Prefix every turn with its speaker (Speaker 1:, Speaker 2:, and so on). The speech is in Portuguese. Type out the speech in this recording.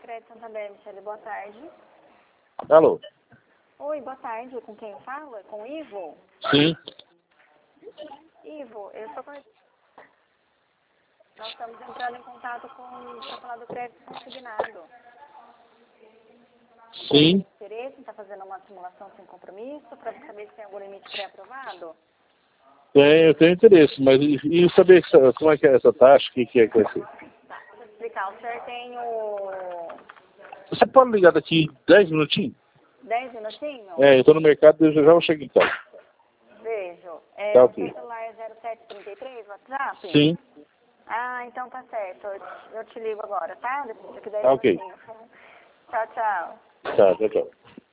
Speaker 1: Crédito Santander, Michele, boa tarde.
Speaker 2: Alô?
Speaker 1: Oi, boa tarde. Com quem fala? Com o Ivo?
Speaker 2: Sim.
Speaker 1: Ivo, eu sou com... Nós estamos entrando em contato para falar do crédito consignado.
Speaker 2: Sim.
Speaker 1: Interesse em estar fazendo uma simulação sem compromisso para saber se tem algum limite pré-aprovado?
Speaker 2: Eu tenho interesse, mas e saber como é que é essa taxa, o que é que vai ser?
Speaker 1: Tá, deixa eu explicar. O senhor tem o...
Speaker 2: Você pode ligar daqui 10 minutinhos?
Speaker 1: 10 minutinhos?
Speaker 2: Eu tô no mercado e eu já vou chegar em casa.
Speaker 1: Vejo.
Speaker 2: Tá
Speaker 1: O seu
Speaker 2: ok.
Speaker 1: celular é 0733, WhatsApp?
Speaker 2: Sim.
Speaker 1: Ah, então tá certo. Eu te ligo agora, tá? Depois daqui 10
Speaker 2: Tá ok.
Speaker 1: minutinhos. Tchau, tchau.
Speaker 2: Tá, tchau, tchau.